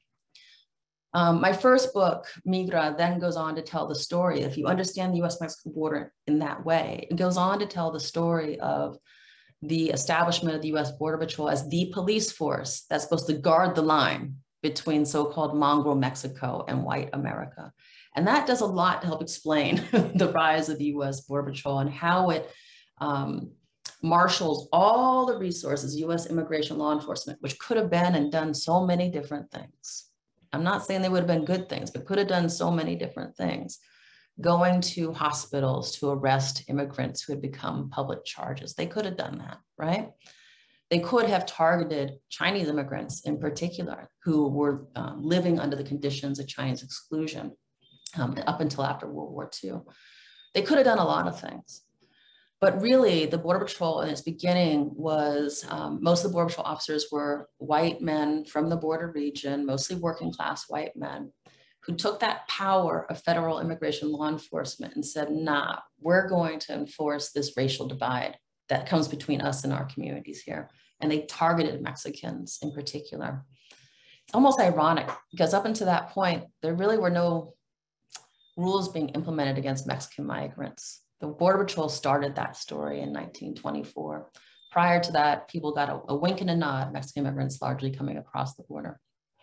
Um, my first book, Migra, then goes on to tell the story. If you understand the U S Mexico border in that way, it goes on to tell the story of the establishment of the U S Border Patrol as the police force that's supposed to guard the line between so-called mongrel Mexico and white America. And that does a lot to help explain the rise of the U S Border Patrol and how it um, marshals all the resources, U S immigration law enforcement, which could have been and done so many different things. I'm not saying they would have been good things, but could have done so many different things. Going to hospitals to arrest immigrants who had become public charges. They could have done that, right? They could have targeted Chinese immigrants in particular who were um, living under the conditions of Chinese exclusion um, up until after World War Two. They could have done a lot of things. But really, the Border Patrol in its beginning was, um, most of the Border Patrol officers were white men from the border region, mostly working class white men, who took that power of federal immigration law enforcement and said, nah, we're going to enforce this racial divide that comes between us and our communities here. And they targeted Mexicans in particular. It's almost ironic because up until that point, there really were no rules being implemented against Mexican migrants. The Border Patrol started that story in nineteen twenty-four. Prior to that, people got a, a wink and a nod, Mexican immigrants largely coming across the border.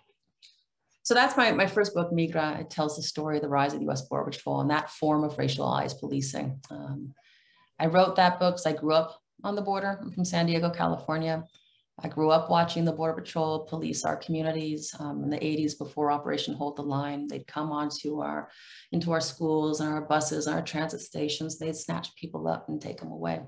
So that's my, my first book, Migra. It tells the story of the rise of the U S Border Patrol and that form of racialized policing. Um, I wrote that book because I grew up on the border. I'm from San Diego, California. I grew up watching the Border Patrol police our communities um, in the eighties before Operation Hold the Line. They'd come onto our, into our schools and our buses and our transit stations. They'd snatch people up and take them away.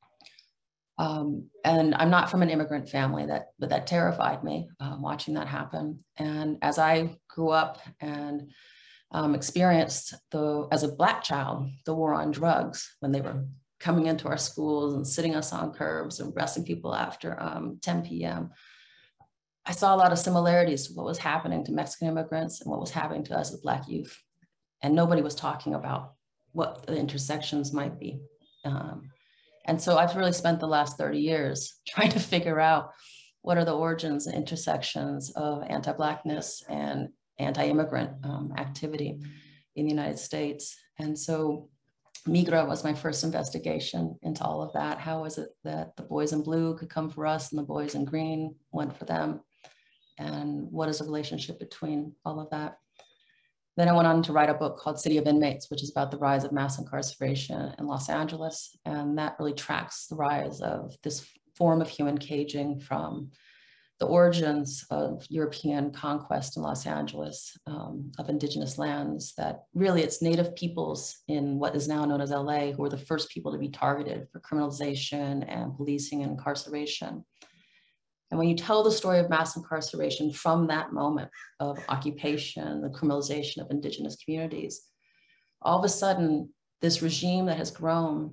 Um, and I'm not from an immigrant family, that, but that terrified me um, watching that happen. And as I grew up and um, experienced the, as a Black child, the war on drugs, when they were coming into our schools and sitting us on curbs and arresting people after um, ten p m, I saw a lot of similarities to what was happening to Mexican immigrants and what was happening to us as Black youth. And nobody was talking about what the intersections might be. Um, And so I've really spent the last thirty years trying to figure out what are the origins and intersections of anti-Blackness and anti-immigrant um, activity in the United States. And so Migra was my first investigation into all of that. How is it that the boys in blue could come for us and the boys in green went for them? And what is the relationship between all of that? Then I went on to write a book called City of Inmates, which is about the rise of mass incarceration in Los Angeles. And that really tracks the rise of this form of human caging from the origins of European conquest in Los Angeles um, of indigenous lands, that really it's Native peoples in what is now known as L A who were the first people to be targeted for criminalization and policing and incarceration. And when you tell the story of mass incarceration from that moment of occupation, the criminalization of indigenous communities, all of a sudden, this regime that has grown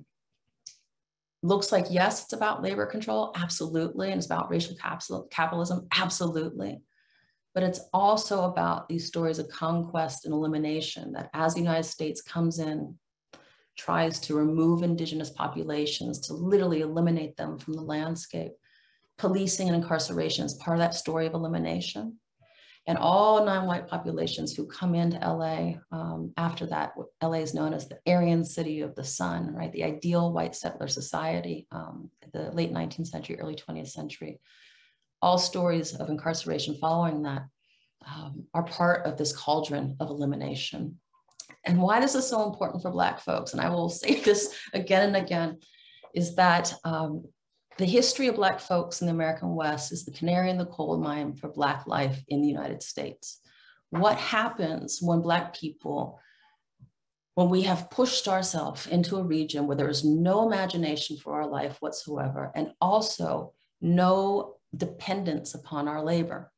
looks like, yes, it's about labor control, absolutely, and it's about racial capitalism, absolutely. But it's also about these stories of conquest and elimination, that as the United States comes in, tries to remove indigenous populations, to literally eliminate them from the landscape. Policing and incarceration is part of that story of elimination. And all non-white populations who come into L A um, after that, L A is known as the Aryan city of the sun, right? The ideal white settler society, um, the late nineteenth century, early twentieth century. All stories of incarceration following that um, are part of this cauldron of elimination. And why this is so important for Black folks, and I will say this again and again, is that um, the history of Black folks in the American West is the canary in the coal mine for Black life in the United States. What happens when Black people, when we have pushed ourselves into a region where there is no imagination for our life whatsoever, and also no dependence upon our labor?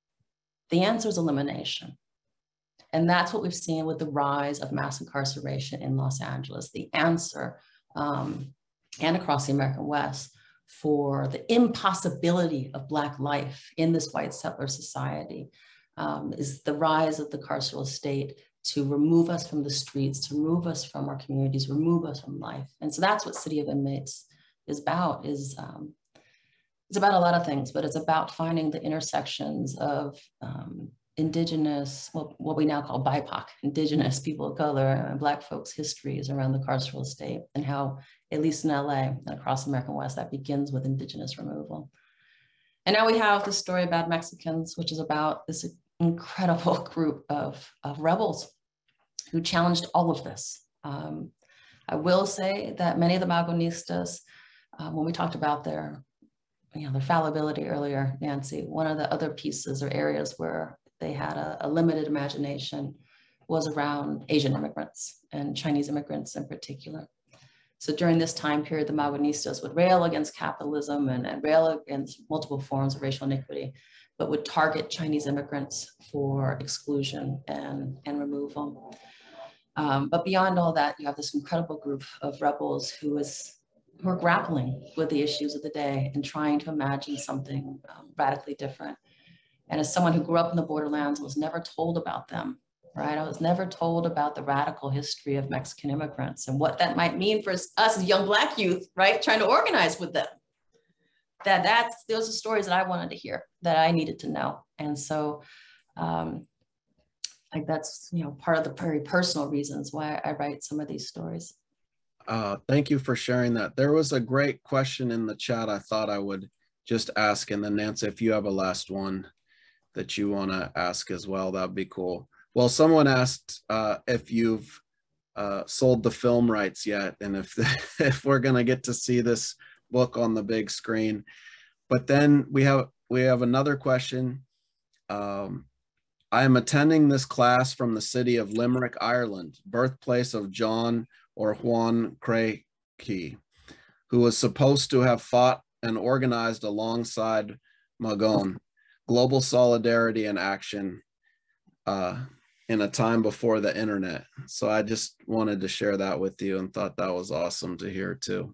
The answer is elimination. And that's what we've seen with the rise of mass incarceration in Los Angeles. The answer, um, and across the American West, for the impossibility of Black life in this white settler society um, is the rise of the carceral state to remove us from the streets, to remove us from our communities, remove us from life. And so that's what City of Inmates is about, is um, it's about a lot of things, but it's about finding the intersections of um, Indigenous, well, what we now call B I P O C, Indigenous people of color and Black folks' histories around the carceral state, and how, at least in L A and across the American West, that begins with Indigenous removal. And now we have the story of Bad Mexicans, which is about this incredible group of, of rebels who challenged all of this. Um, I will say that many of the Magonistas, uh, when we talked about their, you know, their fallibility earlier, Nancy, one of the other pieces or areas where they had a, a limited imagination was around Asian immigrants and Chinese immigrants in particular. So during this time period, the Magonistas would rail against capitalism and, and rail against multiple forms of racial iniquity, but would target Chinese immigrants for exclusion and, and removal. Um, but beyond all that, you have this incredible group of rebels who is who are grappling with the issues of the day and trying to imagine something um, radically different. And as someone who grew up in the borderlands, was never told about them, right? I was never told about the radical history of Mexican immigrants and what that might mean for us as young Black youth, right? Trying to organize with them. That that's, those are stories that I wanted to hear, that I needed to know. And so um, like that's, you know, part of the very personal reasons why I write some of these stories. Uh, thank you for sharing that. There was a great question in the chat I thought I would just ask. And then Nancy, if you have a last one that you want to ask as well, that'd be cool. Well, someone asked uh, if you've uh, sold the film rights yet, and if the, if we're gonna get to see this book on the big screen. But then we have we have another question. Um, I am attending this class from the city of Limerick, Ireland, birthplace of John or Juan Craigie, who was supposed to have fought and organized alongside Magón. Global solidarity and action uh, in a time before the internet. So I just wanted to share that with you and thought that was awesome to hear too.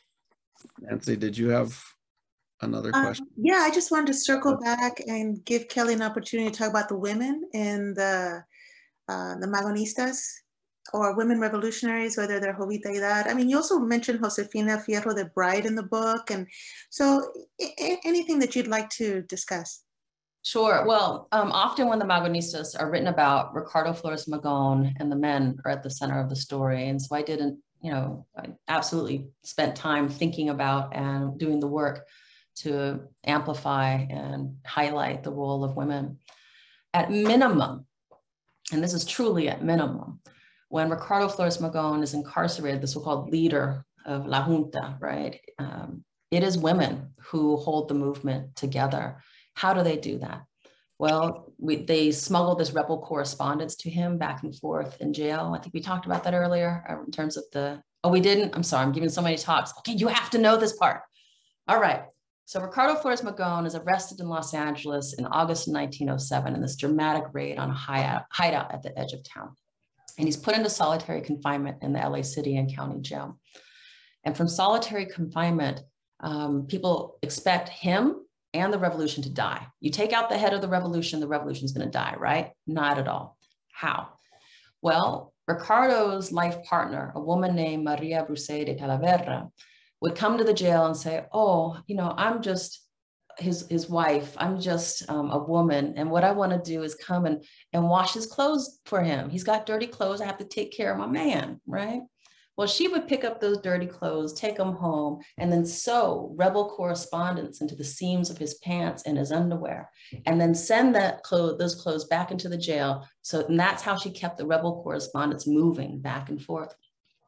Nancy, did you have another question? Um, yeah, I just wanted to circle back and give Kelly an opportunity to talk about the women in the, uh, the Magonistas or women revolutionaries, whether they're Jovita. I mean, you also mentioned Josefina Fierro, the bride in the book. And so anything that you'd like to discuss? Sure. Well, um, often when the Magonistas are written about, Ricardo Flores Magón and the men are at the center of the story. And so I didn't, you know, I absolutely spent time thinking about and doing the work to amplify and highlight the role of women. At minimum, and this is truly at minimum, when Ricardo Flores Magón is incarcerated, the so-called leader of La Junta, right? Um, it is women who hold the movement together. How do they do that? Well, we, they smuggled this rebel correspondence to him back and forth in jail. I think we talked about that earlier in terms of the, oh, we didn't? I'm sorry, I'm giving so many talks. Okay, you have to know this part. All right. So Ricardo Flores Magón is arrested in Los Angeles in August of nineteen oh seven in this dramatic raid on a hideout, hideout at the edge of town. And he's put into solitary confinement in the L A City and County Jail. And from solitary confinement, um, people expect him and the revolution to die. You take out the head of the revolution, the revolution's gonna die, right? Not at all. How? Well, Ricardo's life partner, a woman named Maria Bruce de Talavera, would come to the jail and say, oh, you know, I'm just his, his wife, I'm just um, a woman, and what I wanna do is come and, and wash his clothes for him. He's got dirty clothes, I have to take care of my man, right? Well, she would pick up those dirty clothes, take them home, and then sew rebel correspondence into the seams of his pants and his underwear, and then send that clothes, those clothes back into the jail. So and that's how she kept the rebel correspondence moving back and forth.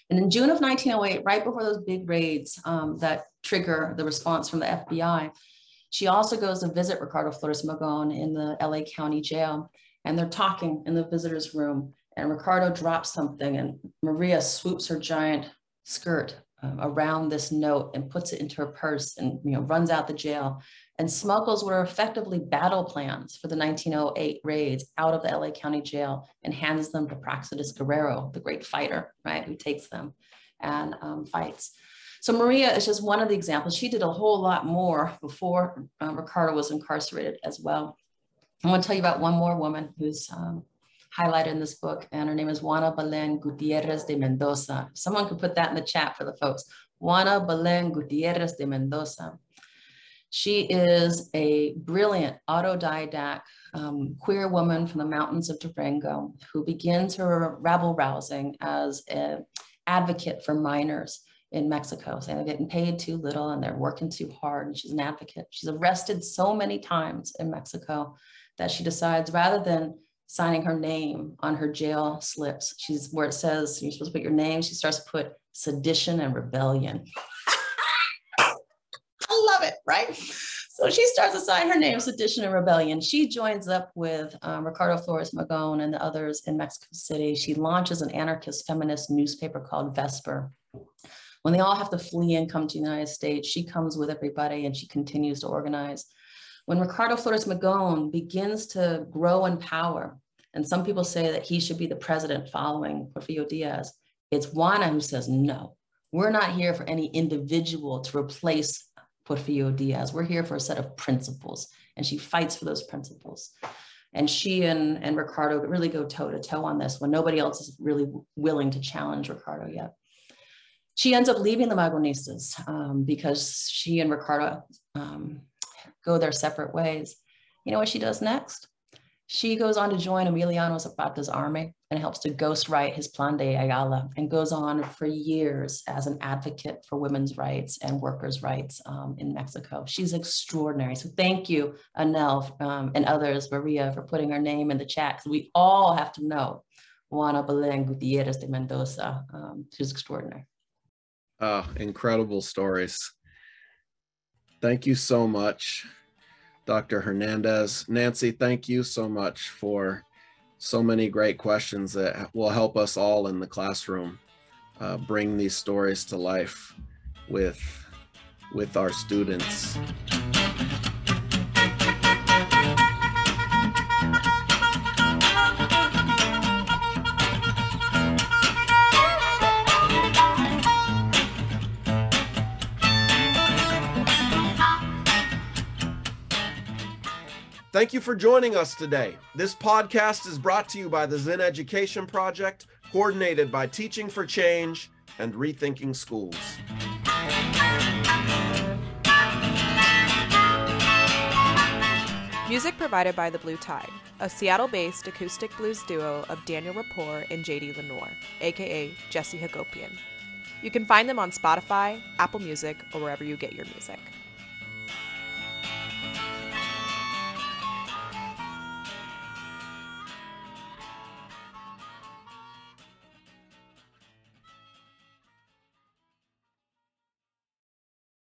And in June of nineteen oh eight, right before those big raids um, that trigger the response from the F B I, she also goes to visit Ricardo Flores Magón in the L A County Jail. And they're talking in the visitor's room. And Ricardo drops something, and Maria swoops her giant skirt um, around this note and puts it into her purse, and you know runs out the jail and smuggles what are effectively battle plans for the nineteen oh eight raids out of the L A County Jail and hands them to Praxedis Guerrero, the great fighter, right, who takes them and um, fights. So Maria is just one of the examples. She did a whole lot more before uh, Ricardo was incarcerated as well. I want to tell you about one more woman who's um, highlighted in this book, and her name is Juana Belén Gutierrez de Mendoza. Someone could put that in the chat for the folks. Juana Belén Gutierrez de Mendoza. She is a brilliant autodidact um, queer woman from the mountains of Durango who begins her rabble rousing as an advocate for minors in Mexico, saying they're getting paid too little and they're working too hard. And she's an advocate. She's arrested so many times in Mexico that she decides, rather than signing her name on her jail slips, she's where it says you're supposed to put your name, she starts to put sedition and rebellion. I love it, right? So she starts to sign her name, Sedition and Rebellion. She joins up with um, Ricardo Flores Magón and the others in Mexico City. She launches an anarchist feminist newspaper called Vesper. When they all have to flee and come to the United States, she comes with everybody and she continues to organize. When Ricardo Flores Magón begins to grow in power, and some people say that he should be the president following Porfirio Diaz, it's Juana who says, no, we're not here for any individual to replace Porfirio Diaz. We're here for a set of principles. And she fights for those principles. And she and, and Ricardo really go toe to toe on this when nobody else is really willing to challenge Ricardo yet. She ends up leaving the Magonistas um, because she and Ricardo um, go their separate ways. You know what she does next? She goes on to join Emiliano Zapata's army and helps to ghostwrite his Plan de Ayala, and goes on for years as an advocate for women's rights and workers' rights um, in Mexico. She's extraordinary. So thank you, Anel, um, and others, Maria, for putting her name in the chat, because we all have to know Juana Belén Gutierrez de Mendoza. Um, she's extraordinary. Uh, incredible stories. Thank you so much, Doctor Hernandez. Nancy, thank you so much for so many great questions that will help us all in the classroom uh, bring these stories to life with, with our students. Thank you for joining us today. This podcast is brought to you by the Zen Education Project, coordinated by Teaching for Change and Rethinking Schools. Music provided by The Blue Tide, a Seattle-based acoustic blues duo of Daniel Rapport and J D Lenore, aka Jesse Hagopian. You can find them on Spotify, Apple Music, or wherever you get your music.